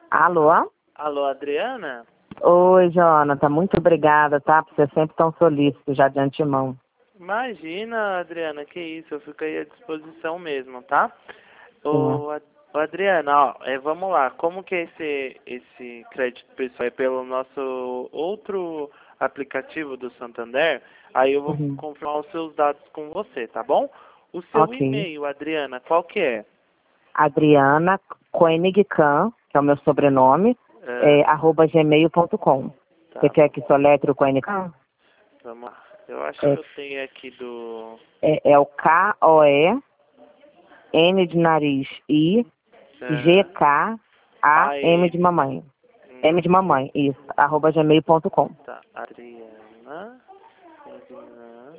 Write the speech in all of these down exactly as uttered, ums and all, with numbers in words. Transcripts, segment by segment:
Alô? Alô, Adriana? Oi, Jonathan. Muito obrigada, tá? Por ser sempre tão solícito já de antemão. Imagina, Adriana, que isso, eu fico aí à disposição mesmo, tá? Sim. Ô, Ad- ô, Adriana, ó, é, vamos lá, como que é esse, esse crédito pessoal? É pelo nosso outro aplicativo do Santander? Aí eu vou Uhum. confirmar os seus dados com você, tá bom? O seu Ok. e-mail, Adriana, qual que é? Adriana Koenigkan, que é o meu sobrenome, É, é, arroba gmail ponto com. Você tá quer bom, que soletre o Koenigkan? vamos lá. Eu acho que É, eu tenho aqui do... é, é o K O E N de nariz I G Aham. K A A M de M. mamãe. M de Hum, mamãe, isso. Arroba gmail ponto com. tá, Adriana. Adriana.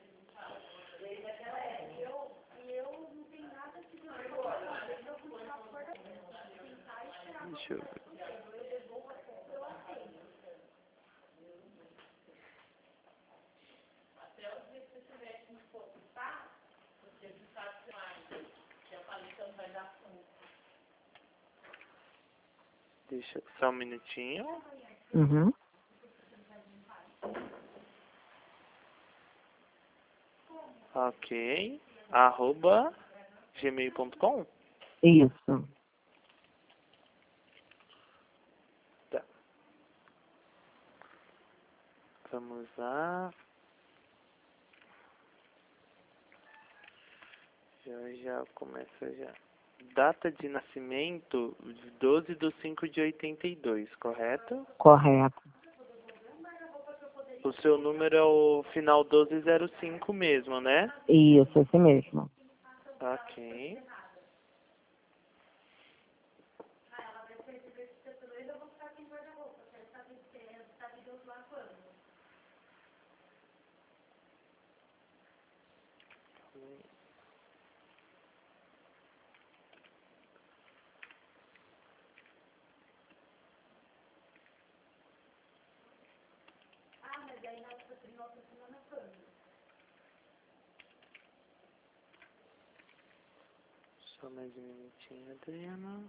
Deixa eu ver. Deixa só um minutinho. Uhum. Ok. Arroba gmail ponto com. Isso. Tá. Vamos lá. Já já começa já. Data de nascimento doze de cinco de oitenta e dois, correto? Correto. O seu número é o final doze zero cinco mesmo, né? Isso, esse mesmo. Ok. Só mais um minutinho, Adriana.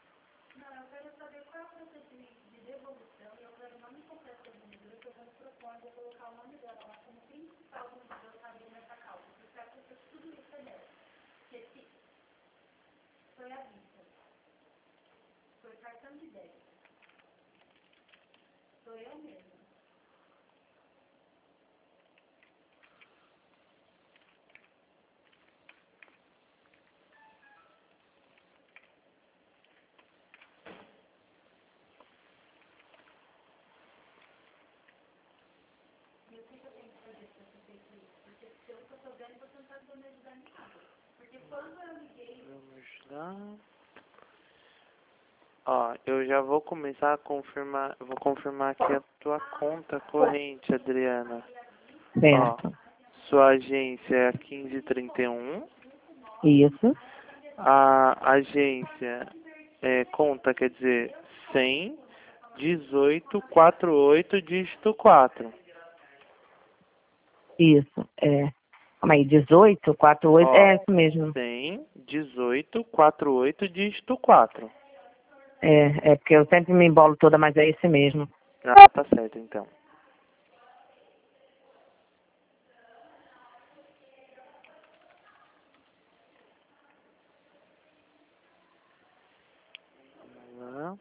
Vamos lá. Ó, eu já vou começar a confirmar, vou confirmar aqui a tua conta corrente, Adriana. Ó, Certo. sua agência é a quinze trinta e um. Isso. A agência é conta, quer dizer, cem, dezoito, quarenta e oito, dígito quatro. Isso. É. Calma aí, dezoito, quarenta e oito. Ó, É isso mesmo. cem, dezoito, quarenta e oito, dígito quatro. É, é porque eu sempre me embolo toda, mas é esse mesmo. Ah, tá certo, então. Vamos lá.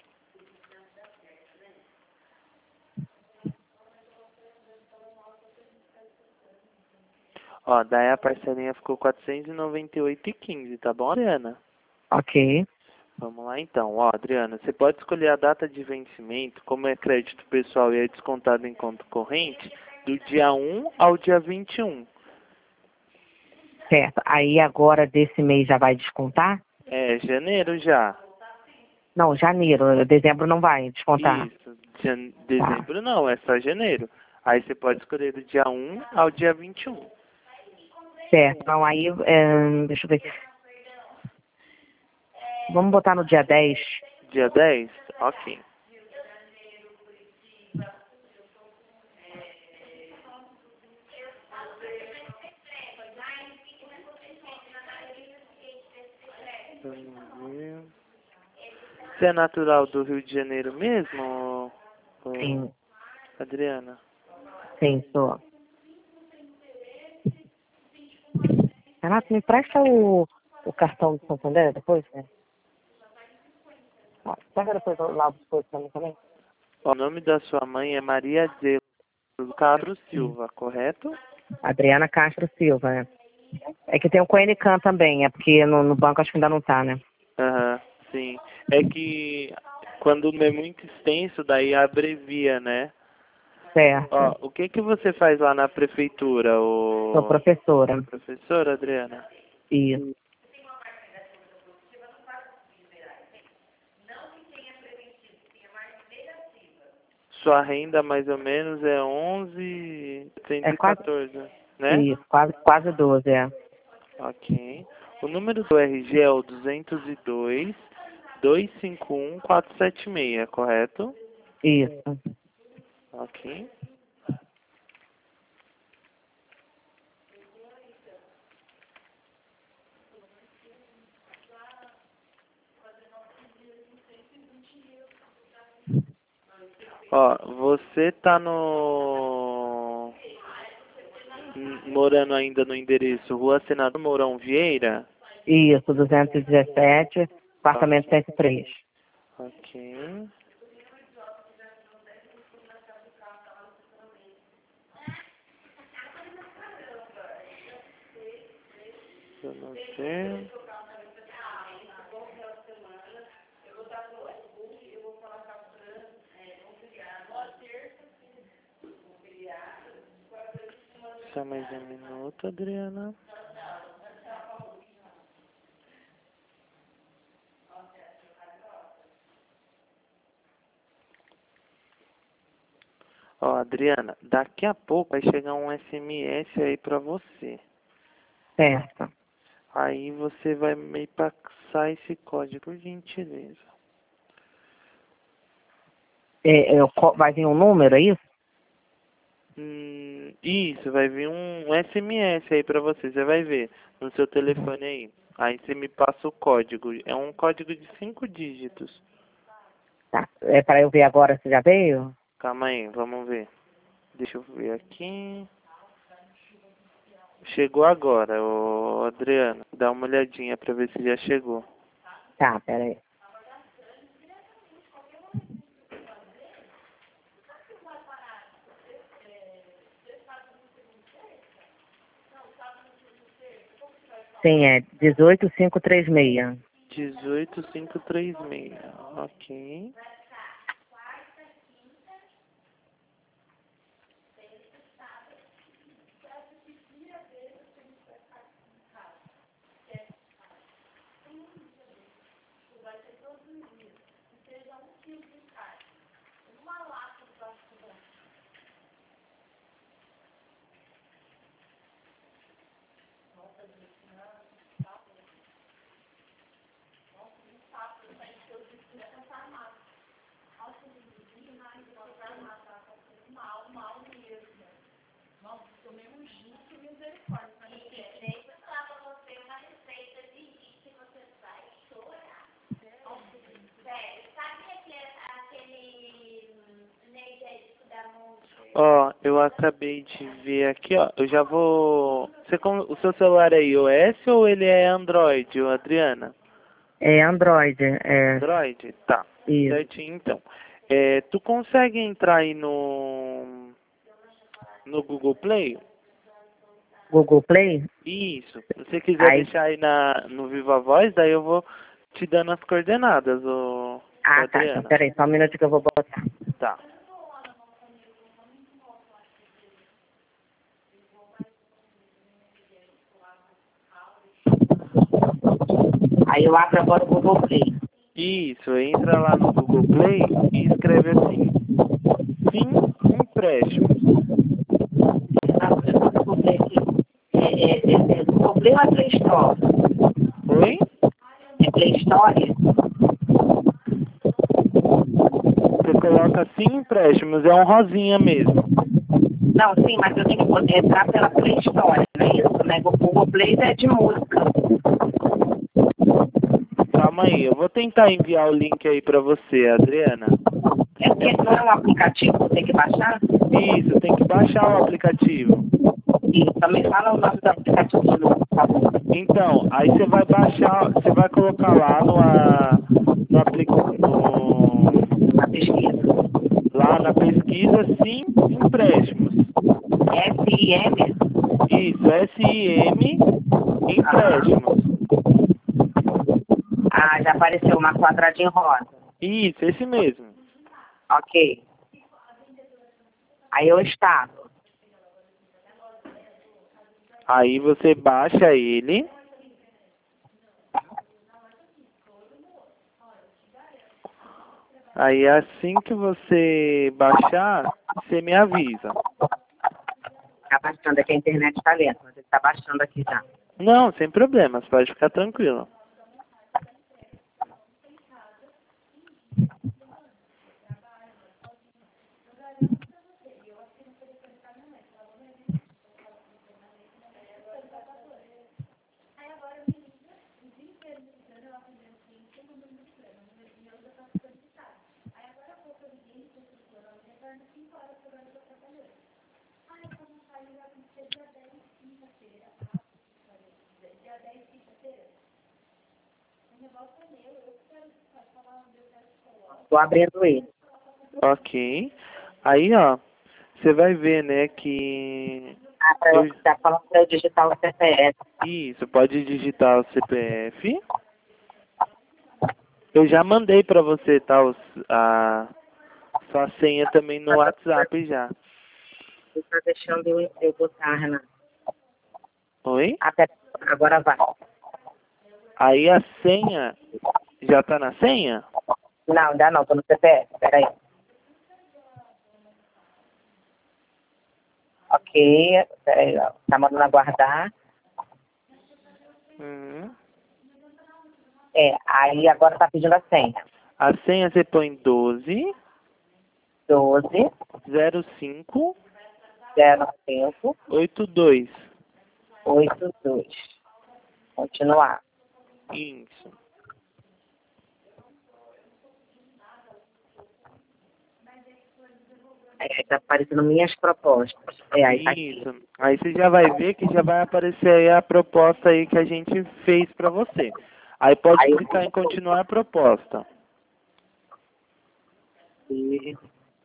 Ó, daí a parcelinha ficou quatrocentos e noventa e oito e quinze, tá bom, Adriana? Ok. Vamos lá então. Ó, Adriana, você pode escolher a data de vencimento, como é crédito pessoal e é descontado em conta corrente, do dia um ao dia vinte e um. Certo. Aí agora desse mês já vai descontar? É, janeiro já. Não, janeiro. Dezembro não vai descontar. Isso. Jan- Tá. Dezembro não, é só janeiro. Aí você pode escolher do dia um ao dia vinte e um. Certo. Então aí, é, deixa eu ver. Vamos botar no dia dez. Dia dez? Ok. Vamos ver. Você é natural do Rio de Janeiro mesmo, ô- ô, Sim, Adriana? sim, sou. Renato, me presta o, o cartão do Santander depois, né? Ah, pega depois lá depois pra mim também. Ó, o nome da sua mãe é Maria de Castro Silva, correto? Adriana Castro Silva, né? É que tem o Coenicam também, é porque no, no banco acho que ainda não tá, né? Aham, sim. É que quando é muito extenso, daí abrevia, né? Certo. Ó, o que que você faz lá na prefeitura, Sou ô professora. professora Adriana? Isso. Sua renda mais ou menos é onze cento É e quase, quatorze, né? isso, quase, quase doze, é. Ok. O número do R G é o duzentos e dois, dois cinco um, quatro sete seis, correto? Isso. Ok. Ó, você tá no... n- morando ainda no endereço Rua Senador Mourão Vieira? Isso, duzentos e dezessete, apartamento cento e três. Ok. Eu não sei. Só mais um minuto, Adriana. Ó, Adriana, daqui a pouco vai chegar um S M S aí pra você. Certo. Aí você vai me passar esse código, por gentileza. É, é, o co- vai vir um número, é isso? Hum, isso, vai vir um S M S aí pra você, você vai ver no seu telefone aí. Aí você me passa o código. É um código de cinco dígitos. Tá. É para eu ver agora se já veio? Calma aí, vamos ver. Deixa eu ver aqui. Chegou agora, ô Adriano. Dá uma olhadinha pra ver se já chegou. Tá, peraí. Sim, é dezoito mil quinhentos e trinta e seis. dezoito mil quinhentos e trinta e seis. Ok. Ó, eu acabei de ver aqui, ó. Eu já vou. Você, com- o seu celular é iOS ou ele é Android, ô Adriana? É Android, é. Android? Tá. Isso. Certinho, então. É, tu consegue entrar aí no, no Google Play? Google Play? Isso. Se você quiser Aí. deixar aí na, no Viva Voz, daí eu vou te dando as coordenadas, ô, ô Ah, tá. Então, Adriana. peraí, só um minuto que eu vou botar. Tá. Aí eu abro agora o Google Play. Isso, entra lá no Google Play e escreve assim, Sim Empréstimos. Tá, eu tô no Google Play aqui. É, é, é, é Google Play ou é Play Store? Oi? É Play Store? Você coloca Sim Empréstimos, é um rosinha mesmo. Não, sim, mas eu tenho que poder entrar pela Play Store, não é isso, né? O Google Play é de música. Calma calma aí. Eu vou tentar enviar o link aí pra você, Adriana. É porque não é um aplicativo, tem que baixar? Isso, tem que baixar o aplicativo. E também fala o nome do aplicativo de novo, por favor. Então, aí você vai baixar, você vai colocar lá no, a, no, apli, no Na pesquisa. lá na pesquisa Sim Empréstimos. S I M? Isso, S I M Empréstimos. Ah, já apareceu uma quadradinho rosa. Isso, esse mesmo. Ok. Aí eu estado. Aí você baixa ele. Aí assim que você baixar, você me avisa. Tá baixando aqui, a internet tá lenta, mas ele tá baixando aqui já. Não, sem problemas, pode ficar tranquilo. Tô abrindo ele. Ok. Aí, ó, você vai ver, né, que... Ah, pra eu, Eu... tá falando pra eu digitar o C P F. Isso, pode digitar o C P F. Eu já mandei pra você, tá, os, a sua senha também no WhatsApp já. Você tá deixando eu, eu botar, Renato. Oi? Até agora vai. Aí a senha, já tá na senha? Não, ainda não, tô no C P F, peraí. Ok, peraí, ó. Tá mandando aguardar. Uhum. É, aí agora tá pedindo a senha. A senha você põe doze, doze, zero cinco, zero cinco, oito dois. oito dois. Continuar. Isso. Aí tá aparecendo minhas propostas. É, aí tá aqui. Isso. Aí você já vai ver que já vai aparecer aí a proposta aí que a gente fez pra você. Aí pode Aí eu clicar em continuar a proposta. e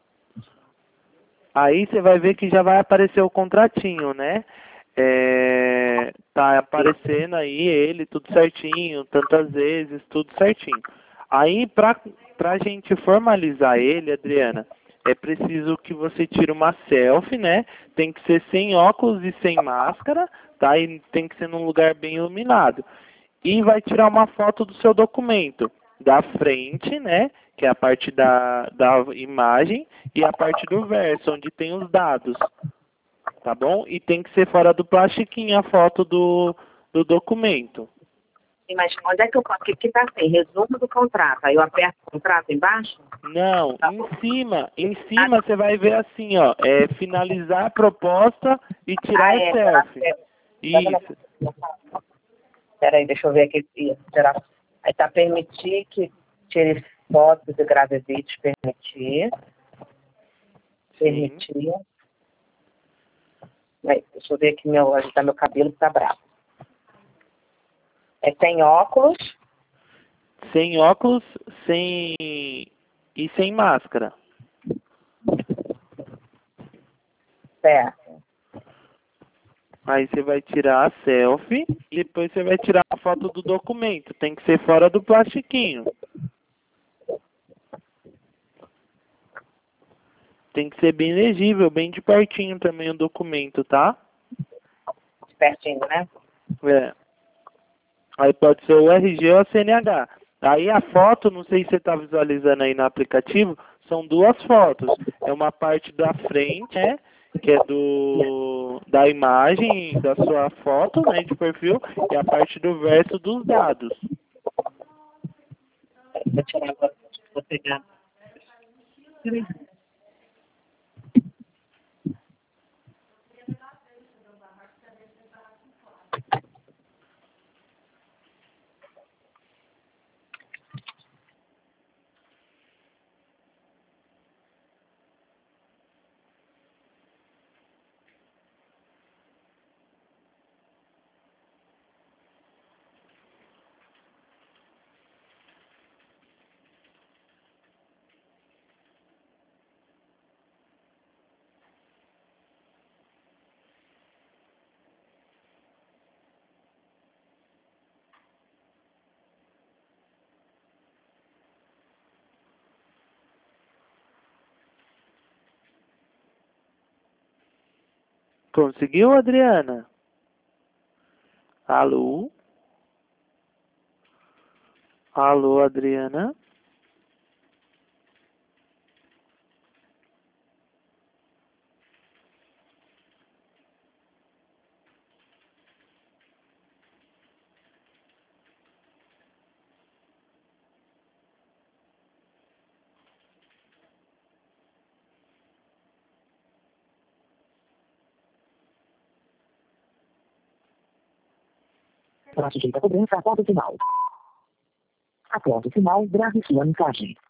Aí você vai ver que já vai aparecer o contratinho, né? É, tá aparecendo aí ele, tudo certinho, tantas vezes, tudo certinho. Aí, pra, pra gente formalizar ele, Adriana, é preciso que você tire uma selfie, né? Tem que ser sem óculos e sem máscara, tá? E tem que ser num lugar bem iluminado. E vai tirar uma foto do seu documento, da frente, né? Que é a parte da, da imagem, e a parte do verso, onde tem os dados. Tá bom? E tem que ser fora do plastiquinho a foto do, do documento. Sim, mas onde é que eu posso? Que, que tá assim, resumo do contrato. Aí eu aperto o contrato embaixo? Não, em cima, em cima você vai ver assim, ó, é finalizar a proposta e Ah, tirar a é, será selfie. que é? Isso, Peraí, deixa eu ver aqui. Isso, será? Aí tá permitir que tire fotos e grave vídeos, permitir. sim. Permitir. Aí, deixa eu ver aqui, meu, ajeitar meu cabelo que tá bravo. É, tem óculos. Sem óculos, sem e sem máscara. Certo. Aí você vai tirar a selfie e depois você vai tirar a foto do documento. Tem que ser fora do plastiquinho. Tem que ser bem legível, bem de pertinho também o documento, tá? Pertinho, né? É. Aí pode ser o R G ou a C N H. Aí a foto, não sei se você está visualizando aí no aplicativo, são duas fotos. É uma parte da frente, né? Que é do da imagem da sua foto, né, de perfil, e a parte do verso dos dados. Vou tirar agora, vou pegar. Conseguiu, Adriana? Alô? Alô, Adriana? Para sujeita a cobrança, aponto final. Aponto final, grave sua mensagem.